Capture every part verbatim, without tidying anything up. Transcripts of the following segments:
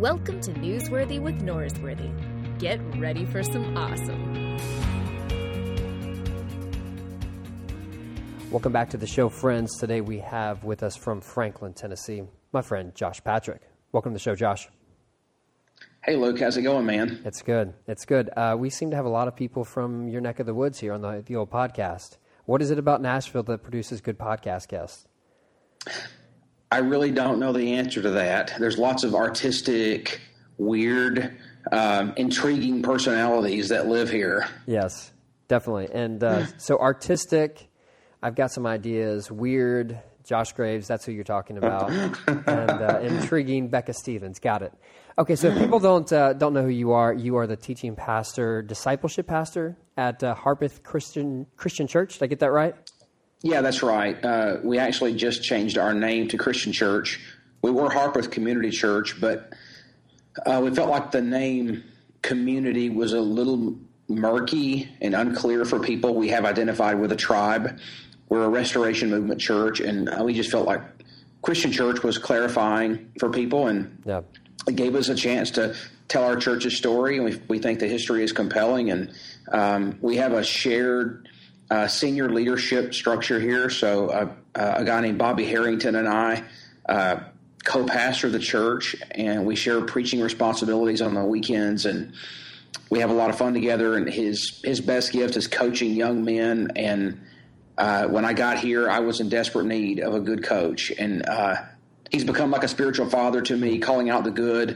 Welcome to Newsworthy with Norsworthy. Get ready for some awesome. Welcome back to the show, friends. Today we have with us from Franklin, Tennessee, my friend Josh Patrick. Welcome to the show, Josh. Hey, Luke. How's it going, man? It's good. It's good. Uh, we seem to have a lot of people from your neck of the woods here on the, the old podcast. What is it about Nashville that produces good podcast guests? I really don't know the answer to that. There's lots of artistic, weird, um, intriguing personalities that live here. Yes, definitely. And uh, so artistic, I've got some ideas. Weird, Josh Graves, that's who you're talking about. and uh, intriguing, Becca Stevens. Got it. Okay, so if people don't uh, don't know who you are, you are the teaching pastor, discipleship pastor at uh, Harpeth Christian Christian Church. Did I get that right? Yeah, that's right. Uh, we actually just changed our name to Christian Church. We were Harpeth Community Church, but uh, we felt like the name community was a little murky and unclear for people we have identified with a tribe. We're a Restoration Movement church, and uh, we just felt like Christian Church was clarifying for people, and yeah. It gave us a chance to tell our church's story, and we, we think the history is compelling, and um, we have a shared Uh, senior leadership structure here. So uh, uh, a guy named Bobby Harrington and I uh, co-pastor the church, and we share preaching responsibilities on the weekends, and we have a lot of fun together. And his his best gift is coaching young men. And uh, when I got here, I was in desperate need of a good coach, and uh, he's become like a spiritual father to me, calling out the good.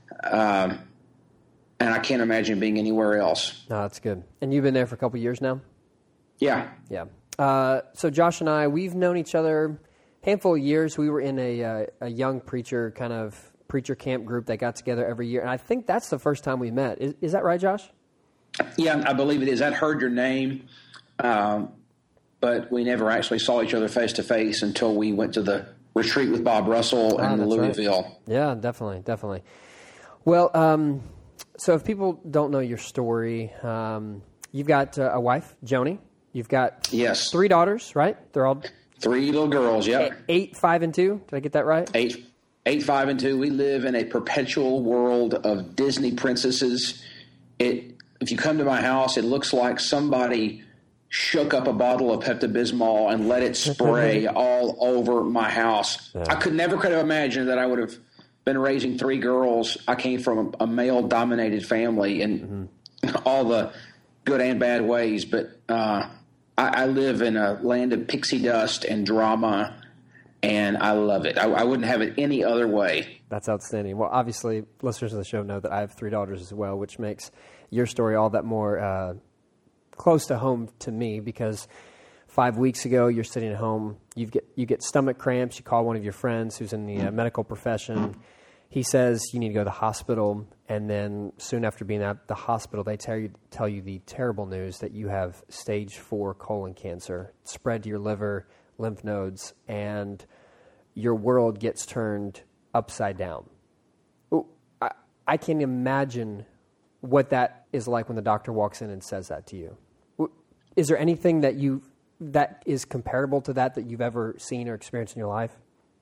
Um, and I can't imagine being anywhere else. No, that's good. And you've been there for a couple of years now? Yeah. Yeah. Uh, so Josh and I, we've known each other a handful of years. We were in a, uh, a young preacher kind of preacher camp group that got together every year. And I think that's the first time we met. Is, is that right, Josh? Yeah, I believe it is. I'd heard your name, um, but we never actually saw each other face to face until we went to the retreat with Bob Russell ah, in Louisville. Right. Yeah, definitely. Definitely. Well, um, so if people don't know your story, um, you've got uh, a wife, Joni. You've got yes. three daughters, right? They're all three little girls. Yeah, eight, five, and two. Did I get that right? Eight, eight, five, and two. We live in a perpetual world of Disney princesses. It. If you come to my house, it looks like somebody shook up a bottle of Pepto-Bismol and let it spray all over my house. Yeah. I could never could have imagined that I would have been raising three girls. I came from a, a male-dominated family in mm-hmm. all the good and bad ways, but. Uh, I live in a land of pixie dust and drama, and I love it. I, I wouldn't have it any other way. That's outstanding. Well, obviously, listeners of the show know that I have three daughters as well, which makes your story all that more uh, close to home to me, because five weeks ago, you're sitting at home, you get you get stomach cramps, you call one of your friends who's in the uh, medical profession. He says you need to go to the hospital, and then soon after being at the hospital, they tell you tell you the terrible news that you have stage four colon cancer, spread to your liver, lymph nodes, and your world gets turned upside down. Ooh, I, I can't imagine what that is like when the doctor walks in and says that to you. Is there anything that you that is comparable to that that you've ever seen or experienced in your life?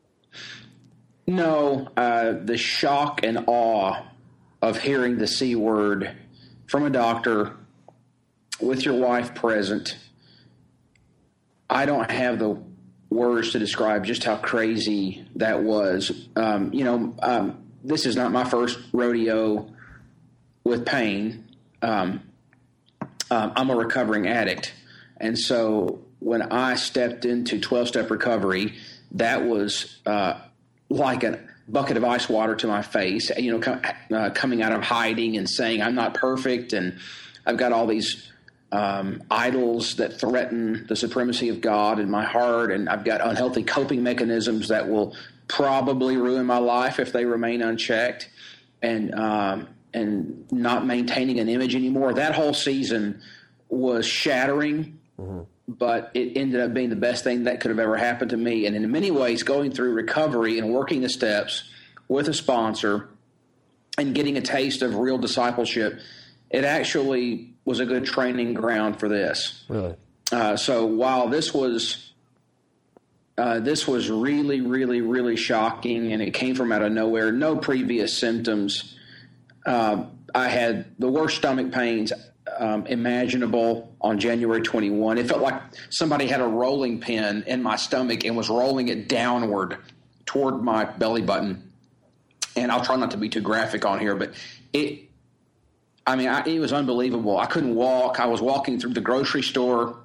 No, uh, the shock and awe of hearing the C word from a doctor with your wife present. I don't have the words to describe just how crazy that was. Um, you know, um, this is not my first rodeo with pain. Um, um, I'm a recovering addict. And so when I stepped into twelve-step recovery, that was uh, like a bucket of ice water to my face, you know, com- uh, coming out of hiding and saying I'm not perfect, and I've got all these um, idols that threaten the supremacy of God in my heart, and I've got unhealthy coping mechanisms that will probably ruin my life if they remain unchecked, and um, and not maintaining an image anymore. That whole season was shattering. Mm-hmm. But it ended up being the best thing that could have ever happened to me. And in many ways, going through recovery and working the steps with a sponsor and getting a taste of real discipleship, it actually was a good training ground for this. Really? Uh, so while this was Uh, this was really, really, really shocking, and it came from out of nowhere. No previous symptoms. Uh, I had the worst stomach pains um, imaginable on January twenty-first. It felt like somebody had a rolling pin in my stomach and was rolling it downward toward my belly button. And I'll try not to be too graphic on here, but it, I mean, I, it was unbelievable. I couldn't walk. I was walking through the grocery store,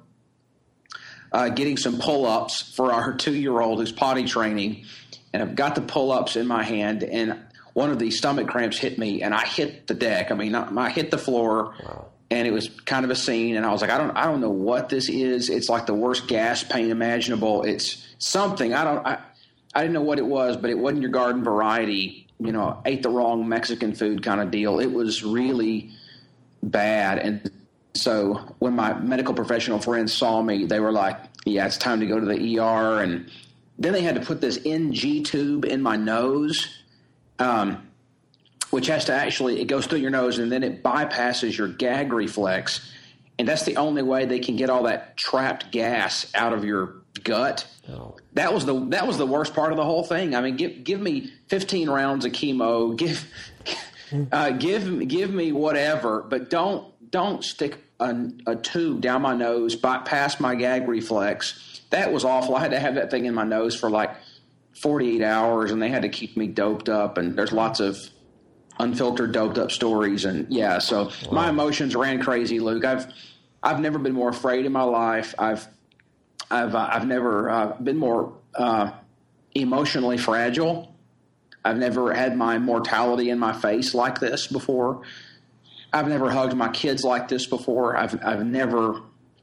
uh, getting some pull-ups for our two-year-old who's potty training. And I've got the pull-ups in my hand, and one of these stomach cramps hit me, and I hit the deck. I mean, I, I hit the floor, wow. And it was kind of a scene. And I was like, I don't, I don't know what this is. It's like the worst gas pain imaginable. It's something. I don't, I, I didn't know what it was, but it wasn't your garden variety. You know, ate the wrong Mexican food kind of deal. It was really bad. And so when my medical professional friends saw me, they were like, yeah, it's time to go to the E R. And then they had to put this N G tube in my nose. Um, which has to actually, it goes through your nose and then it bypasses your gag reflex. And that's the only way they can get all that trapped gas out of your gut. Oh. That was the, that was the worst part of the whole thing. I mean, give, give me fifteen rounds of chemo, give, uh, give, give me whatever, but don't, don't stick a, a tube down my nose, bypass my gag reflex. That was awful. I had to have that thing in my nose for like forty-eight hours, and they had to keep me doped up, and there's lots of unfiltered doped up stories. And yeah, so wow. My emotions ran crazy, Luke. I've, I've never been more afraid in my life. I've, I've, uh, I've never uh, been more uh, emotionally fragile. I've never had my mortality in my face like this before. I've never hugged my kids like this before. I've, I've never,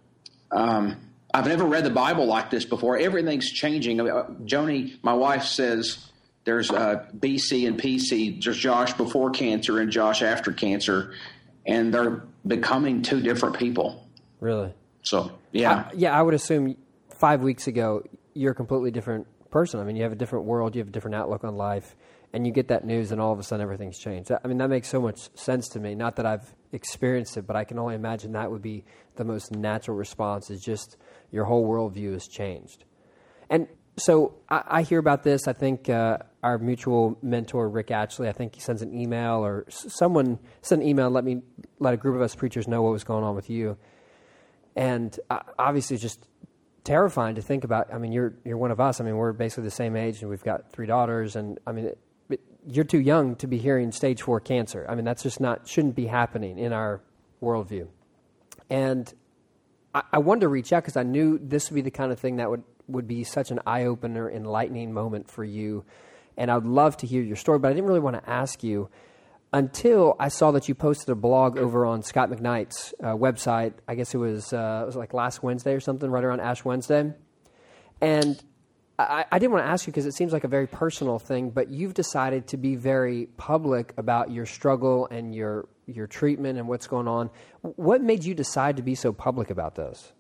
um, I've never read the Bible like this before. Everything's changing. Joni, my wife, says there's uh, B C and P C. There's Josh before cancer and Josh after cancer, and they're becoming two different people. Really? So, yeah. I, yeah, I would assume five weeks ago you're a completely different person. I mean, you have a different world. You have a different outlook on life, and you get that news, and all of a sudden everything's changed. I mean, that makes so much sense to me. Not that I've experienced it, but I can only imagine that would be the most natural response, is just your whole worldview has changed. And so I, I hear about this. I think uh, our mutual mentor, Rick Ashley, I think he sends an email, or s- someone sent an email and let me let a group of us preachers know what was going on with you. And uh, obviously it's just terrifying to think about. I mean, you're you're one of us. I mean, we're basically the same age, and we've got three daughters. And I mean, it, it, you're too young to be hearing stage four cancer. I mean, that's just not, shouldn't be happening in our worldview. And I, I wanted to reach out because I knew this would be the kind of thing that would, would be such an eye-opener, enlightening moment for you. And I would love to hear your story, but I didn't really want to ask you until I saw that you posted a blog over on Scott McKnight's uh, website. I guess it was, uh, it was like last Wednesday or something, right around Ash Wednesday. And I, I didn't want to ask you because it seems like a very personal thing, but you've decided to be very public about your struggle and your your treatment and what's going on. What made you decide to be so public about this?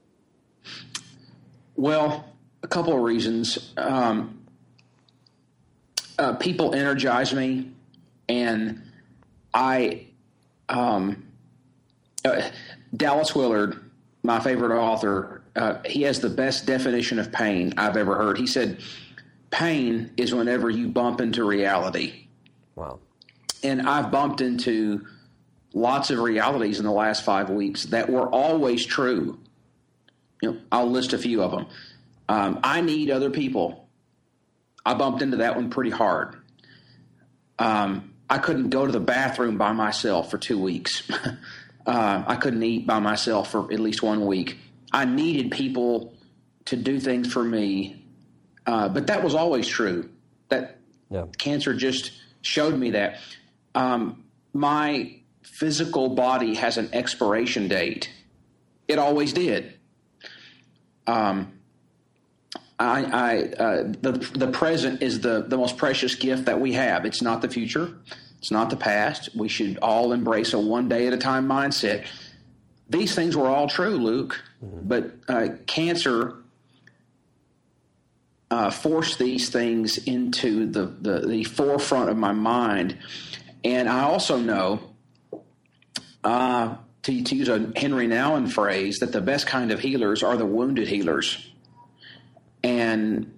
Well, a couple of reasons. Um, uh, people energize me, and I, um, uh, Dallas Willard, my favorite author, uh, he has the best definition of pain I've ever heard. He said, pain is whenever you bump into reality. Wow. And I've bumped into lots of realities in the last five weeks that were always true. You know, I'll list a few of them. Um, I need other people. I bumped into that one pretty hard. Um, I couldn't go to the bathroom by myself for two weeks. uh, I couldn't eat by myself for at least one week. I needed people to do things for me, uh, but that was always true. That yeah. Cancer just showed me that. Um, my physical body has an expiration date. It always did. Um, I, I uh, the the present is the, the most precious gift that we have. It's not the future. It's not the past. We should all embrace a one day at a time mindset. These things were all true, Luke, mm-hmm. but uh, cancer uh, forced these things into the, the, the forefront of my mind. And I also know, uh, to, to use a Henry Nouwen phrase, that the best kind of healers are the wounded healers. And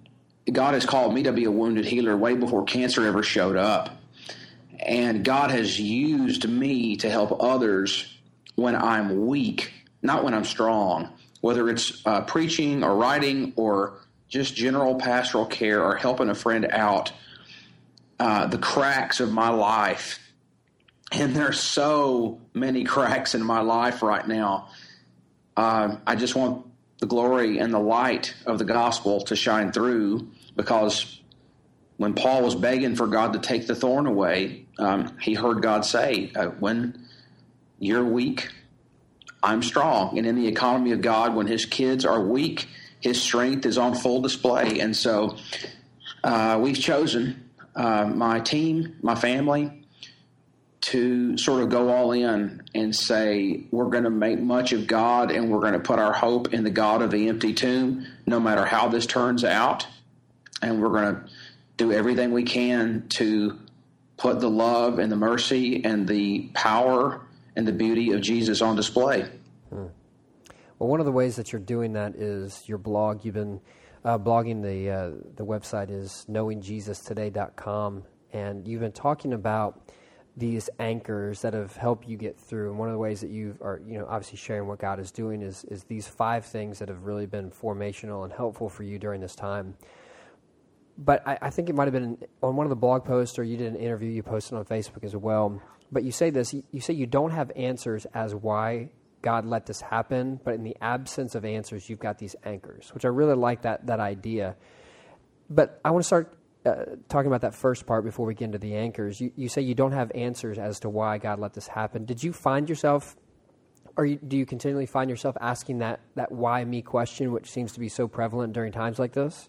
God has called me to be a wounded healer way before cancer ever showed up. And God has used me to help others when I'm weak, not when I'm strong, whether it's uh, preaching or writing or just general pastoral care or helping a friend out. Uh, the cracks of my life, and there's so many cracks in my life right now. Uh, I just want the glory and the light of the gospel to shine through, because when Paul was begging for God to take the thorn away, um, he heard God say, uh, when you're weak, I'm strong. And in the economy of God, when his kids are weak, his strength is on full display. And so uh, we've chosen, uh, my team, my family, to sort of go all in and say, we're going to make much of God, and we're going to put our hope in the God of the empty tomb, no matter how this turns out. And we're going to do everything we can to put the love and the mercy and the power and the beauty of Jesus on display. Hmm. Well, one of the ways that you're doing that is your blog. You've been uh, blogging, the uh, the website is knowing jesus today dot com, and you've been talking about these anchors that have helped you get through. And one of the ways that you are, you know, obviously sharing what God is doing is is these five things that have really been formational and helpful for you during this time. But I, I think it might have been on one of the blog posts, or you did an interview you posted on Facebook as well. But you say this, you, you say you don't have answers as why God let this happen, but in the absence of answers, you've got these anchors, which I really like that that idea. But I want to start uh, talking about that first part before we get into the anchors. You, you say you don't have answers as to why God let this happen. Did you find yourself, or you, do you continually find yourself asking that, that why me question, which seems to be so prevalent during times like this?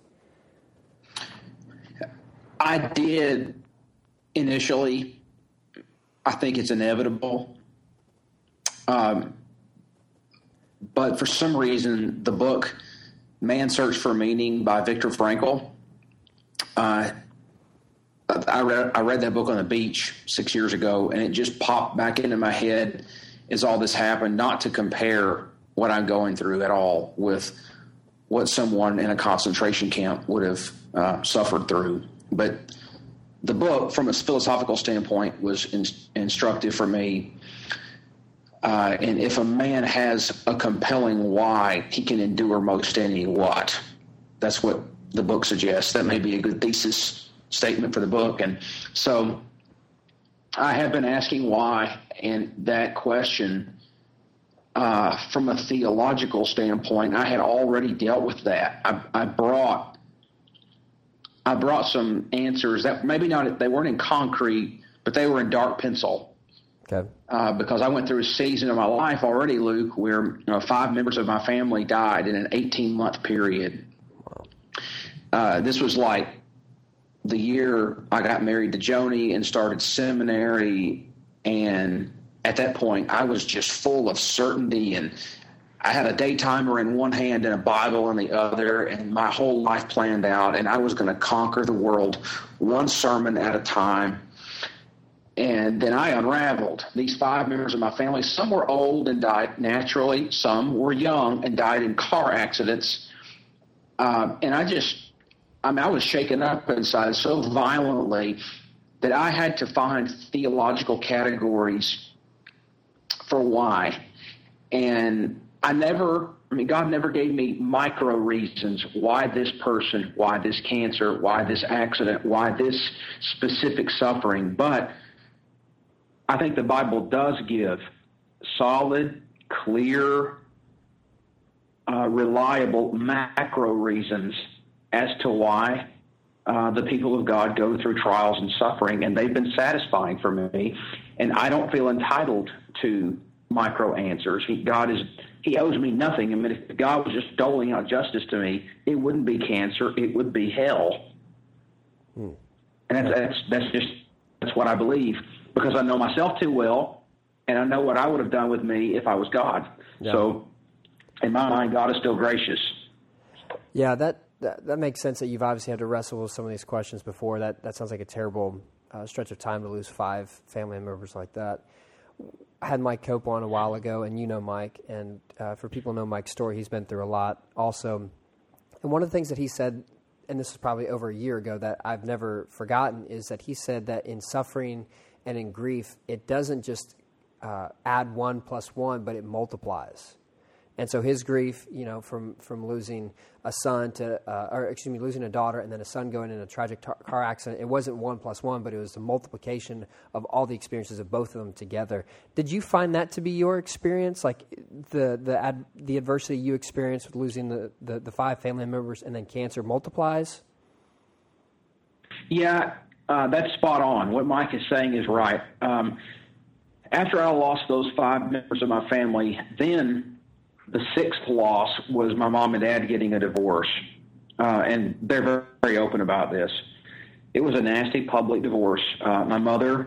I did initially. I think it's inevitable. Um, but for some reason, the book Man's Search for Meaning by Viktor Frankl, uh, I read, I read that book on the beach six years ago, and it just popped back into my head as all this happened, not to compare what I'm going through at all with what someone in a concentration camp would have uh, suffered through. But the book, from a philosophical standpoint, was in, instructive for me. Uh, and if a man has a compelling why, he can endure most any what. That's what the book suggests. That may be a good thesis statement for the book. And so I have been asking why, and that question, uh, from a theological standpoint, I had already dealt with that. I, I brought I brought some answers that maybe not, they weren't in concrete, but they were in dark pencil. Okay. Uh, because I went through a season of my life already, Luke, where you know, five members of my family died in an eighteen-month period. Wow. Uh, this was like the year I got married to Joni and started seminary, and at that point I was just full of certainty, and I had a day timer in one hand and a Bible in the other, and my whole life planned out, and I was going to conquer the world one sermon at a time. And then I unraveled. These five members of my family, some were old and died naturally. Some were young and died in car accidents. Um, and I just, I mean, I was shaken up inside so violently that I had to find theological categories for why. And I never, I mean, God never gave me micro reasons why this person, why this cancer, why this accident, why this specific suffering. But I think the Bible does give solid, clear, uh, reliable macro reasons as to why uh, the people of God go through trials and suffering, and they've been satisfying for me. And I don't feel entitled to micro answers. He, God is, he owes me nothing. I mean, if God was just doling out justice to me, it wouldn't be cancer, it would be hell. Hmm. And that's, that's, that's just, that's what I believe, because I know myself too well, and I know what I would have done with me if I was God. Yeah. So in my mind, God is still gracious. Yeah, that, that that makes sense that you've obviously had to wrestle with some of these questions before. That that sounds like a terrible uh, stretch of time to lose five family members like that. I had Mike Cope on a while ago, and you know Mike, and uh, for people who know Mike's story, he's been through a lot also. And one of the things that he said and this is probably over a year ago, that I've never forgotten, is that he said that in suffering and in grief, it doesn't just uh, add one plus one, but it multiplies. And so his grief, you know, from, from losing a son to, uh, or excuse me, losing a daughter and then a son going in a tragic tar- car accident, it wasn't one plus one, but it was the multiplication of all the experiences of both of them together. Did you find that to be your experience, like the the ad, the adversity you experienced with losing the, the, the five family members and then cancer multiplies? Yeah, uh, that's spot on. What Mike is saying is right. Um, after I lost those five members of my family, then the sixth loss was my mom and dad getting a divorce, uh, and they're very, very open about this. It was a nasty public divorce. Uh, my mother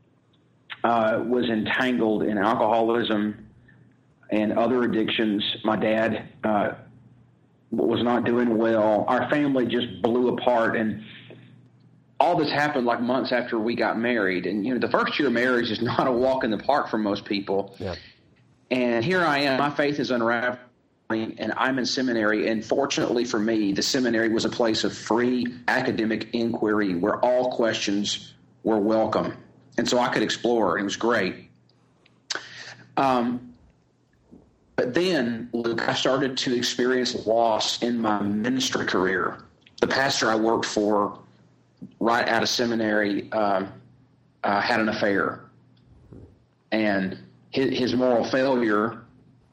uh, was entangled in alcoholism and other addictions. My dad uh, was not doing well. Our family just blew apart, and all this happened like months after we got married. And, you know, the first year of marriage is not a walk in the park for most people. Yeah. And here I am, my faith is unraveling, and I'm in seminary. And fortunately for me, the seminary was a place of free academic inquiry where all questions were welcome. And so I could explore. It was great. Um, but then, Luke, I started to experience loss in my ministry career. The pastor I worked for right out of seminary uh, uh, had an affair. And His, his moral failure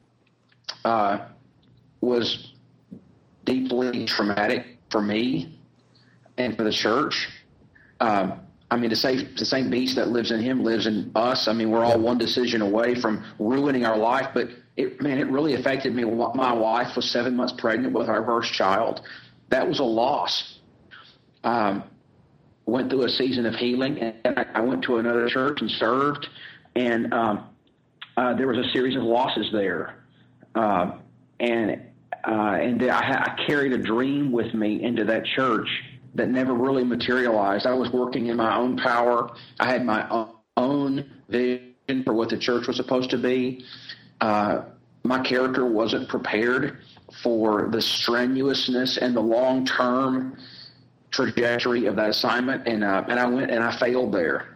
uh, was deeply traumatic for me and for the church. Um, I mean, the same, the same beast that lives in him lives in us. I mean, we're all one decision away from ruining our life. But, it, man, it really affected me. My wife was seven months pregnant with our first child. That was a loss. Um, went through a season of healing, and I, I went to another church and served. And um, Uh, there was a series of losses there, uh, and uh, and I, I carried a dream with me into that church that never really materialized. I was working in my own power. I had my own vision for what the church was supposed to be. Uh, my character wasn't prepared for the strenuousness and the long-term trajectory of that assignment, and uh, and I went and I failed there.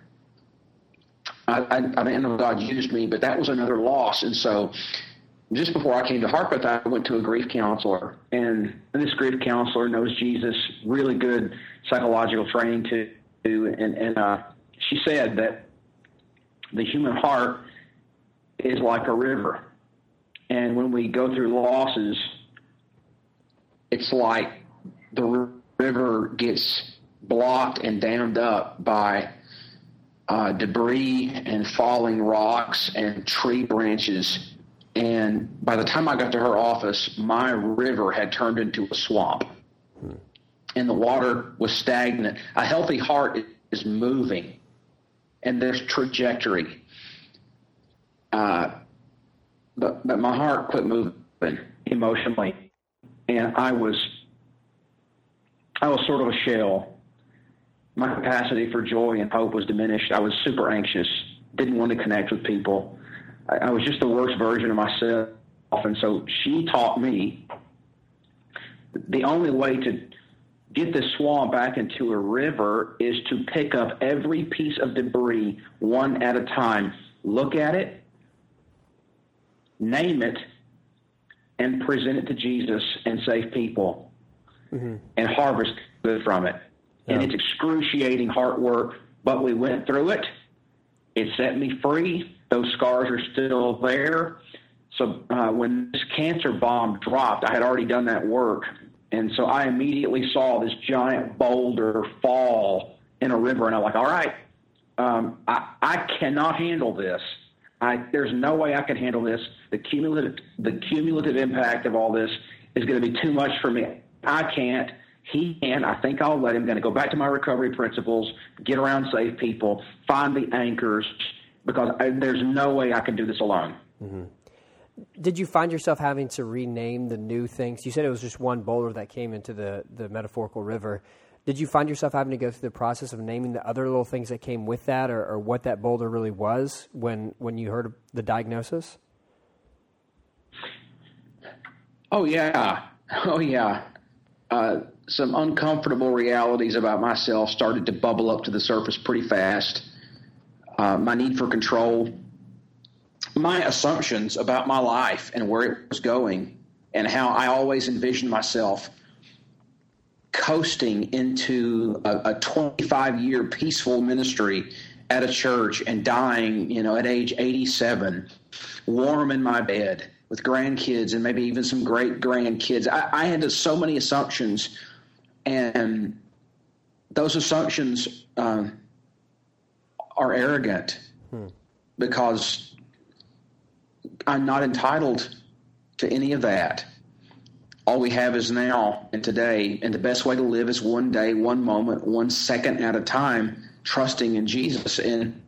I, I, I didn't know God used me, but that was another loss. And so just before I came to Harpeth, I went to a grief counselor. And this grief counselor knows Jesus, really good psychological training to do. And, and uh, she said that the human heart is like a river. And when we go through losses, it's like the river gets blocked and dammed up by Uh, debris and falling rocks and tree branches. And by the time I got to her office, my river had turned into a swamp. Hmm. And the water was stagnant. A healthy heart is moving, and there's trajectory. Uh, but, but my heart quit moving emotionally, and I was, I was sort of a shell. My capacity for joy and hope was diminished. I was super anxious, didn't want to connect with people. I, I was just the worst version of myself. And so she taught me the only way to get this swamp back into a river is to pick up every piece of debris one at a time. Look at it, name it, and present it to Jesus and save people, mm-hmm. and harvest good from it. And yeah. It's excruciating heart work, but we went through it. It set me free. Those scars are still there. So uh, when this cancer bomb dropped, I had already done that work. And so I immediately saw this giant boulder fall in a river. And I'm like, all right, um, I, I cannot handle this. I, there's no way I can handle this. The cumulative, the cumulative impact of all this is going to be too much for me. I can't. He can. I think I'll let him. Going to go back to my recovery principles, get around safe people, find the anchors, because I, there's no way I can do this alone. Mm-hmm. Did you find yourself having to rename the new things? You said it was just one boulder that came into the, the metaphorical river. Did you find yourself having to go through the process of naming the other little things that came with that, or, or what that boulder really was when, when you heard the diagnosis? Oh, yeah. Oh, yeah. uh, some uncomfortable realities about myself started to bubble up to the surface pretty fast. Uh, my need for control, my assumptions about my life and where it was going, and how I always envisioned myself coasting into a twenty-five year peaceful ministry at a church and dying, you know, at age eighty-seven, warm in my bed with grandkids and maybe even some great grandkids. I, I had so many assumptions, and those assumptions um, are arrogant hmm. because I'm not entitled to any of that. All we have is now and today, and the best way to live is one day, one moment, one second at a time, trusting in Jesus. And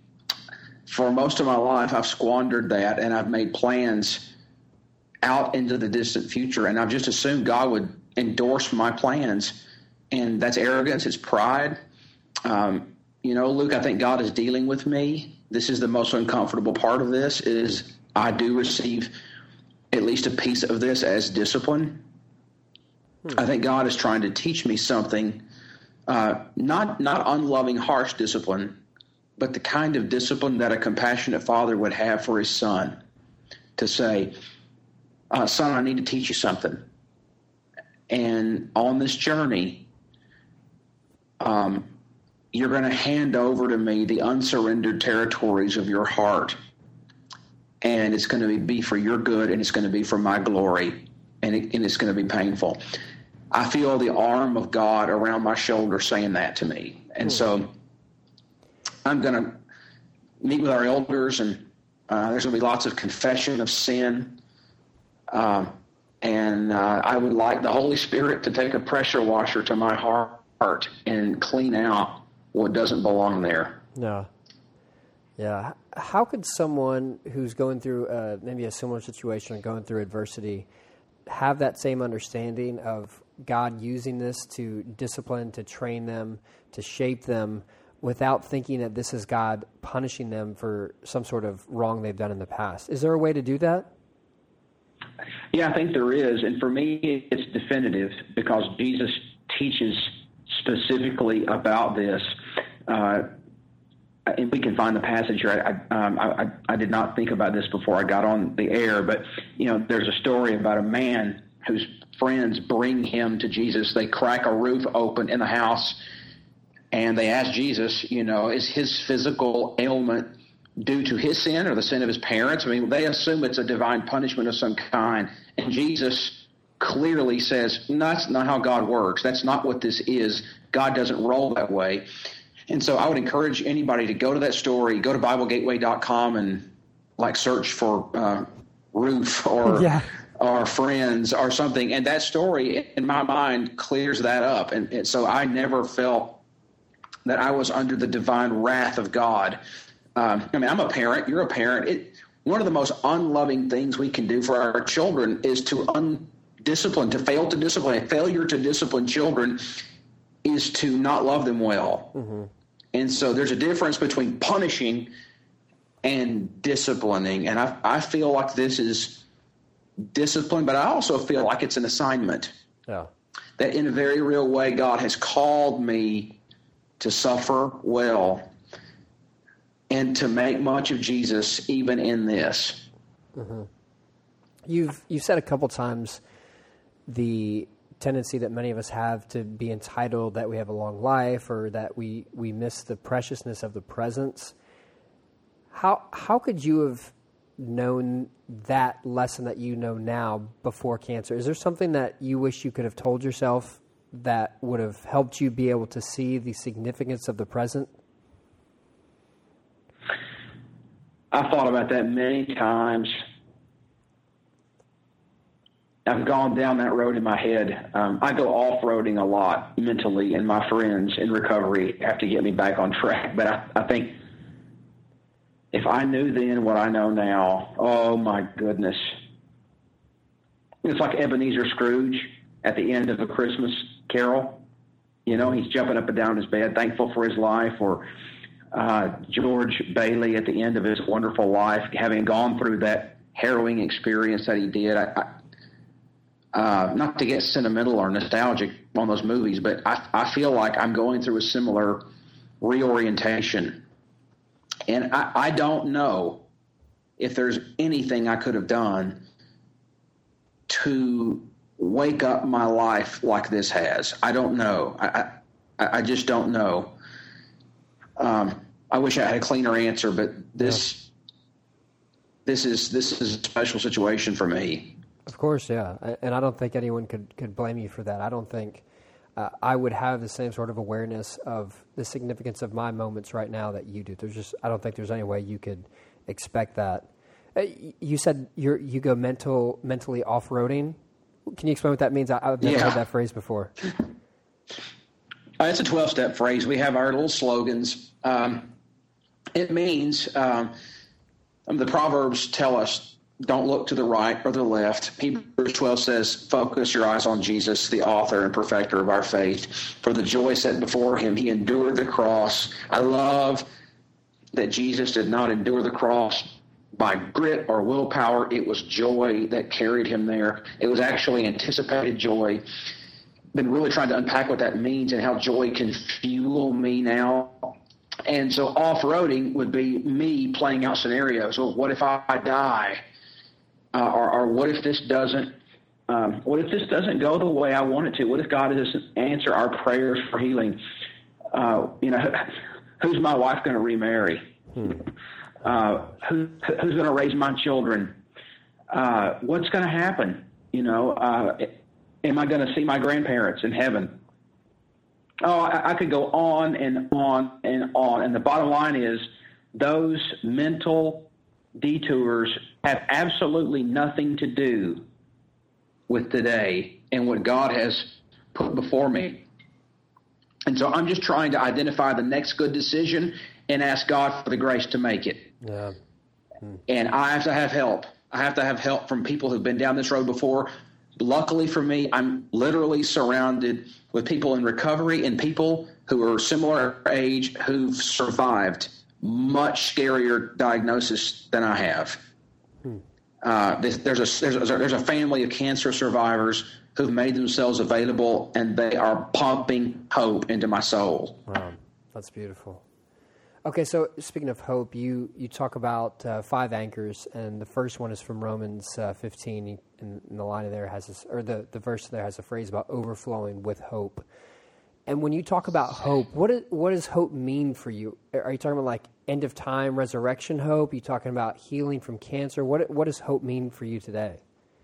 for most of my life, I've squandered that, and I've made plans out into the distant future, and I've just assumed God would endorse my plans, and that's arrogance, it's pride. Um, you know, Luke, I think God is dealing with me. This is the most uncomfortable part of this, is I do receive at least a piece of this as discipline. Hmm. I think God is trying to teach me something, uh, not not unloving, harsh discipline, but the kind of discipline that a compassionate father would have for his son, to say, uh, son, I need to teach you something. And on this journey, um, you're going to hand over to me the unsurrendered territories of your heart. And it's going to be for your good, and it's going to be for my glory, and, it, and it's going to be painful. I feel the arm of God around my shoulder saying that to me. And mm. so I'm going to meet with our elders, and uh, there's going to be lots of confession of sin. Uh, and uh, I would like the Holy Spirit to take a pressure washer to my heart and clean out what doesn't belong there. No. Yeah. How could someone who's going through uh, maybe a similar situation or going through adversity have that same understanding of God using this to discipline, to train them, to shape them, without thinking that this is God punishing them for some sort of wrong they've done in the past? Is there a way to do that? Yeah, I think there is. And for me, it's definitive because Jesus teaches specifically about this. Uh And we can find the passage here. I, um, I, I did not think about this before I got on the air, but, you know, there's a story about a man whose friends bring him to Jesus. They crack a roof open in the house, and they ask Jesus, you know, is his physical ailment due to his sin or the sin of his parents? I mean, they assume it's a divine punishment of some kind. And Jesus clearly says, no, that's not how God works. That's not what this is. God doesn't roll that way. And so I would encourage anybody to go to that story, go to Bible Gateway dot com and like search for uh, roof or yeah. or friends or something. And that story in my mind clears that up. And, and so I never felt that I was under the divine wrath of God. Um, I mean, I'm a parent. You're a parent. It, one of the most unloving things we can do for our children is to undiscipline, to fail to discipline. Failure to discipline children is to not love them well. Mm-hmm. And so there's a difference between punishing and disciplining. And I, I feel like this is discipline, but I also feel like it's an assignment. Yeah. That in a very real way, God has called me to suffer well and to make much of Jesus even in this. Mm-hmm. You've, you've said a couple times the tendency that many of us have to be entitled that we have a long life or that we, we miss the preciousness of the presence. How how could you have known that lesson that you know now before cancer? Is there something that you wish you could have told yourself that would have helped you be able to see the significance of the present? I've thought about that many times. I've gone down that road in my head. Um, I go off-roading a lot mentally, and my friends in recovery have to get me back on track. But I, I think if I knew then what I know now, oh, my goodness. It's like Ebenezer Scrooge at the end of A Christmas Carol. You know, he's jumping up and down in his bed, thankful for his life, or uh, George Bailey at the end of his wonderful life, having gone through that harrowing experience that he did. I, I uh, not to get sentimental or nostalgic on those movies, but I, I feel like I'm going through a similar reorientation. And I, I don't know if there's anything I could have done to wake up my life like this has. I don't know. I, I, I just don't know. Um, I wish I had a cleaner answer, but this... Yeah. This is this is a special situation for me. Of course, yeah, and I don't think anyone could, could blame you for that. I don't think uh, I would have the same sort of awareness of the significance of my moments right now that you do. There's just I don't think there's any way you could expect that. Uh, you said you're you go mental mentally off roading. Can you explain what that means? I, I've never yeah. heard that phrase before. Uh, it's a twelve step phrase. We have our little slogans. Um, it means. Um, Um, the Proverbs tell us, don't look to the right or the left. Hebrews twelve says, focus your eyes on Jesus, the author and perfecter of our faith. For the joy set before him, he endured the cross. I love that Jesus did not endure the cross by grit or willpower. It was joy that carried him there. It was actually anticipated joy. Been really trying to unpack what that means and how joy can fuel me now. And so off-roading would be me playing out scenarios. Well, what if I die? Uh, or, or what if this doesn't um, what if this doesn't go the way I want it to? What if God doesn't answer our prayers for healing? Uh, you know, who's my wife going to remarry? Hmm. Uh, who, who's going to raise my children? Uh, what's going to happen? You know, uh, am I going to see my grandparents in heaven? Oh, I, I could go on and on and on. And the bottom line is those mental detours have absolutely nothing to do with today and what God has put before me. And so I'm just trying to identify the next good decision and ask God for the grace to make it. Yeah. Hmm. And I have to have help. I have to have help from people who've been down this road before. Luckily for me, I'm literally surrounded with people in recovery and people who are similar age who've survived much scarier diagnosis than I have. Hmm. Uh, there's, there's, a, there's, a, there's a family of cancer survivors who've made themselves available, and they are pumping hope into my soul. Wow, that's beautiful. Okay, so speaking of hope, you, you talk about uh, five anchors, and the first one is from Romans uh, fifteen, and, and the line there has this, or the, the verse there has a phrase about overflowing with hope. And when you talk about hope, what is, what does hope mean for you? Are you talking about like end of time, resurrection hope? Are you talking about healing from cancer? What what does hope mean for you today?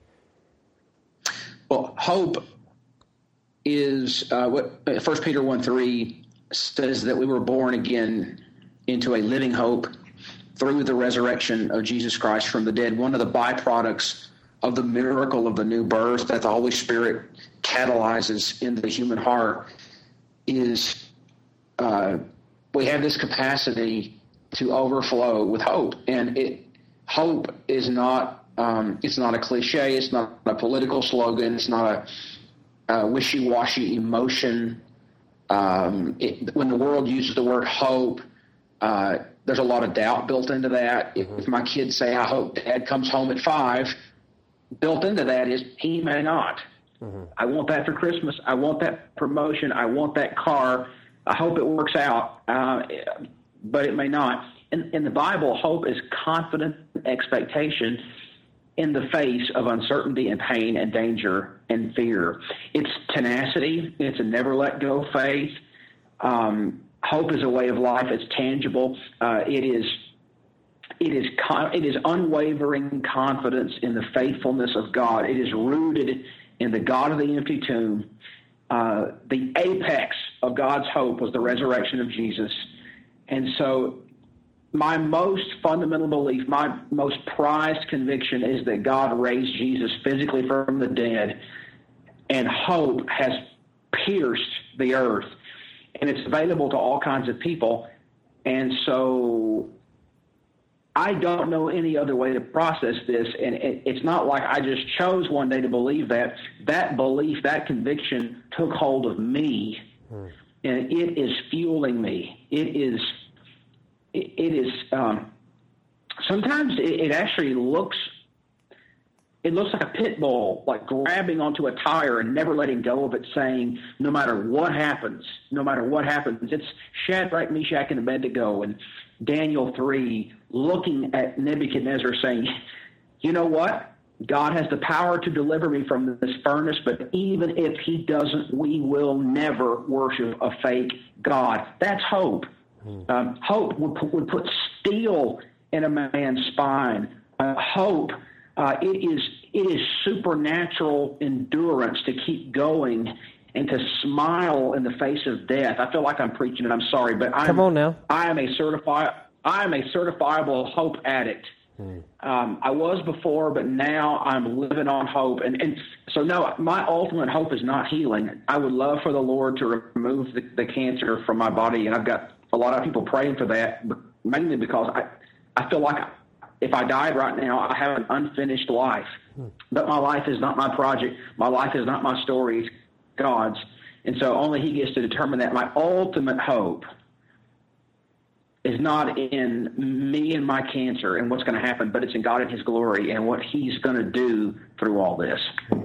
Well, hope is uh, what First Peter one three says, that we were born again into a living hope through the resurrection of Jesus Christ from the dead. One of the byproducts of the miracle of the new birth that the Holy Spirit catalyzes in the human heart is uh, we have this capacity to overflow with hope. And it hope is not um, it's not a cliche. It's not a political slogan. It's not a, a wishy-washy emotion. Um, it, when the world uses the word hope, Uh, there's a lot of doubt built into that. If, if my kids say, I hope Dad comes home at five, built into that is he may not. Mm-hmm. I want that for Christmas. I want that promotion. I want that car. I hope it works out, uh, but it may not. In, in the Bible, hope is confident expectation in the face of uncertainty and pain and danger and fear. It's tenacity. It's a never let go faith. Um, Hope is a way of life. It's tangible. Uh, it is, it is, con- it is unwavering confidence in the faithfulness of God. It is rooted in the God of the empty tomb. Uh, the apex of God's hope was the resurrection of Jesus. And so my most fundamental belief, my most prized conviction is that God raised Jesus physically from the dead, and hope has pierced the earth. And it's available to all kinds of people. And so I don't know any other way to process this. And it's not like I just chose one day to believe that. That belief, that conviction took hold of me. Hmm. And it is fueling me. It is, it is, um, sometimes it, it actually looks it looks like a pit bull, like grabbing onto a tire and never letting go of it, saying, no matter what happens, no matter what happens. It's Shadrach, Meshach, and Abednego and Daniel three looking at Nebuchadnezzar saying, you know what? God has the power to deliver me from this furnace, but even if he doesn't, we will never worship a fake God. That's hope. Mm. Um, hope would put, would put steel in a man's spine. Uh, hope, uh, it is it is supernatural endurance to keep going and to smile in the face of death. I feel like I'm preaching, and I'm sorry, but I'm, Come on now. I am a certified I am a certifiable hope addict. Hmm. Um, I was before, but now I'm living on hope. And, and so, no, my ultimate hope is not healing. I would love for the Lord to remove the, the cancer from my body, and I've got a lot of people praying for that, mainly because I, I feel like if I died right now, I have an unfinished life. Hmm. But my life is not my project. My life is not my story. It's God's. And so only he gets to determine that. My ultimate hope is not in me and my cancer and what's going to happen, but it's in God and his glory and what he's going to do through all this.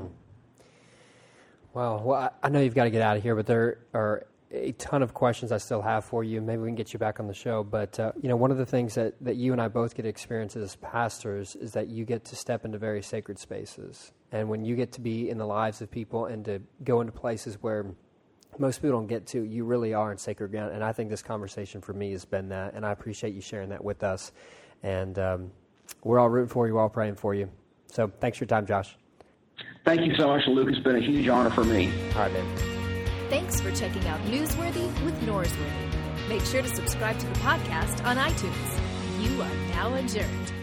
Wow. Well, I know you've got to get out of here, but there are a ton of questions I still have for you. Maybe we can get you back on the show. But, uh, you know, one of the things that, that you and I both get to experience as pastors is that you get to step into very sacred spaces. And when you get to be in the lives of people and to go into places where most people don't get to, you really are in sacred ground. And I think this conversation for me has been that, and I appreciate you sharing that with us. And um, we're all rooting for you, we're all praying for you. So thanks for your time, Josh. Thank you so much, Luke. It's been a huge honor for me. All right, man. Thanks for checking out Newsworthy with Norsworthy. Make sure to subscribe to the podcast on iTunes. You are now adjourned.